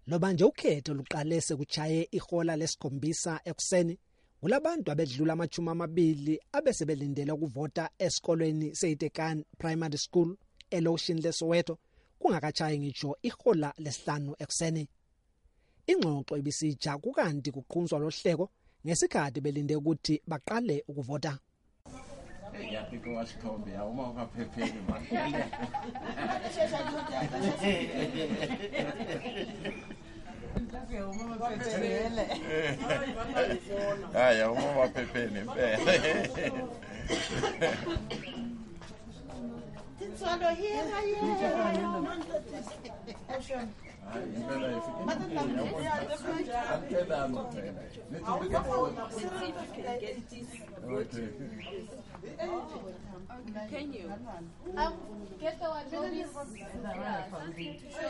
Loba nje ukhetho luqale sekuchaye ihola lesikhombisa ekuseni, kulabantu abedlula 20 abese belindele ukuvota esikolweni seItekan Primary School eLoshini leSoweto kungakachayi ngisho ihola lesihlanu ekuseni. Ingxoxo ibisija kukanti kuqhunzwa lohleko ngesikhathi belinde ukuthi baqale ukuvota. Yapiko wasithombe uma ungaphepheli manje. Haya uma waphepheni impela. Tsalo hira Can you get the one notice to show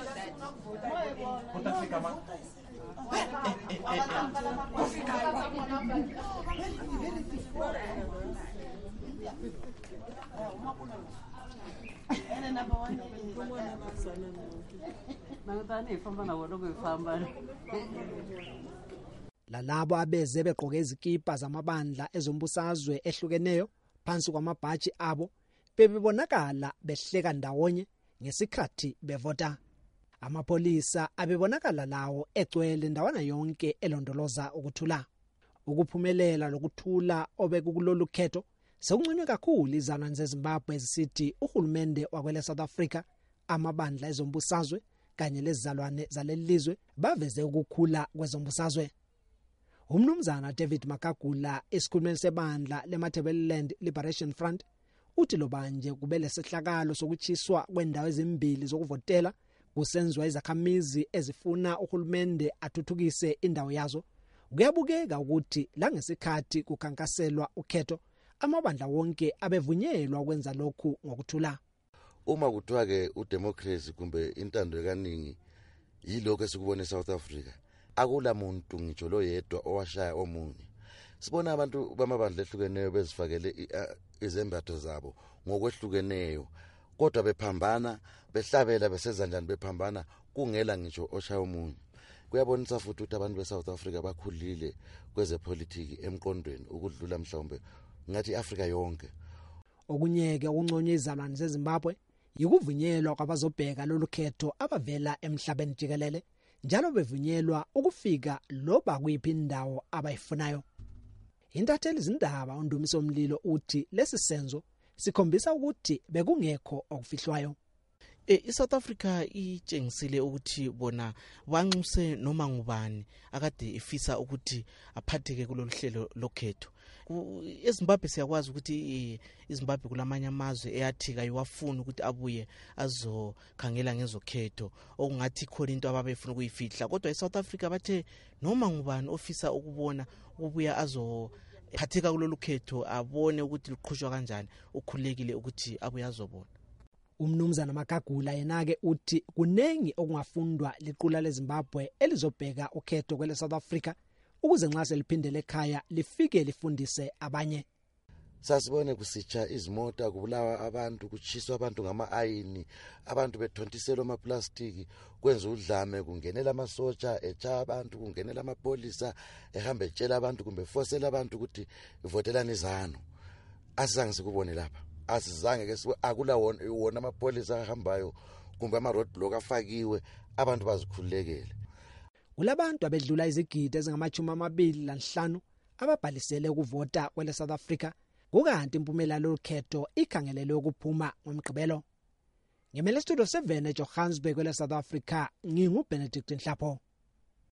Lalabo abeze begqoke izikipa zamabandla ezombusazwe ehlukeneyo phansi kwamabhaji abo bebonakala behleka ndawonye ngesikhathi bevota. Amapolisa abebonakala lawo egcwele ndawana yonke elondoloza ukuthula. Ukuphumelela lokuthula obekukulolu khetho sekunconywe kakhulu izalwane zeZimbabwe ezisithi uhulumende wakwele South Africa, amabandla ezombusazwe kanye lezizalwane zalelizwe baveze ukukhula kwezombusazwe. Umnumzana David Makagula esikhulumeni sebandla leMatabeleland Liberation Front uthi lobanje kubele sehlakalo sokuchiswa kwendawo ezimbili zokuvotela kusenziwa izakhamizi ezifuna uhulumende athuthukise indawo yazo. Kuyabukeka ukuthi la ngesikhathi kukhankaselwa ukhetho amabandla wonke abevunyelwa ukwenza lokhu ngokuthula. Uma kuthiwa ke udemocracy kumbe intando kaningi yilokho esikubona eSouth Africa, akula muntu ngitsho lo yedwa owashaya omunye. Sibona abantu bamabandla ehlukeneyo bezifakele izembatho zabo ngokwehlukeneyo, kodwa bephambana, behlabela beseza njani bephambana kungela ngitsho oshaya omunye. Kuyabonisa futhi ukuthi abantu beSouth Africa bakhulile kwezepolitiki emqondweni ukudlula mhlawumbe ngathi iAfrika yonke. Okunyeke okunconywe izalwane zeZimbabwe yikuvunyelwa kwabazobheka lolu khetho abavela emhlabeni jikelele, njalo bevunyelwa ukufika loba kuyiphi indawo abayifunayo. Intatheli izindaba uNdumiso Mlilo uthi lesi senzo sikhombisa ukuthi bekungekho okufihlwayo. iSouth Africa itshengisile ukuthi bona banxuse noma ngubani akade ifisa ukuthi aphatheke kulolu hlelo lokhetho. eZimbabwe siyakwazi ukuthi iZimbabwe kulamanye amazwe eyathika iwafuna ukuthi abuye azokhangela ngezokhetho okungathi khona into ababefuna ukuyifihla, kodwa eSouth Africa bathe noma ngubani ofisa ukubona ubuya azophatheka kulolu khetho abone ukuthi liqhutshwa kanjani ukhulekile ukuthi abuye azobona. Umnumzana Makagula yenake uthi kunengi okungafundwa liqula leZimbabwe elizobheka ukhetho kwele South Africa ukuze nxa seliphindele ekhaya lifike lifundise abanye. Sasibone kusitsha izimota, kubulawa abantu, kuchiswa abantu ngama-ayini, abantu bethontiselwa amaplastiki, kwenza udlame, kungenela amasotsha echa abantu, kungenela amapolisa ehamba etshela abantu kumbe fosela abantu ukuthi ivotelani izano. Asizange sikubone lapha. Asizange ke akula wona amapolisa ahambayo kumbe ama roadblock afakiwe, abantu bazikhulekele. Kulabantu abedlula izigidi ezingama-25 ababhalisele ukuvota kwele South Africa, kukanti impumelelo lokhetho ikhangelelwe ukuphuma ngomgqibelo. Ngemele studio 7 eJohannesburg kwele South Africa, nginguBenedict Nhlapho.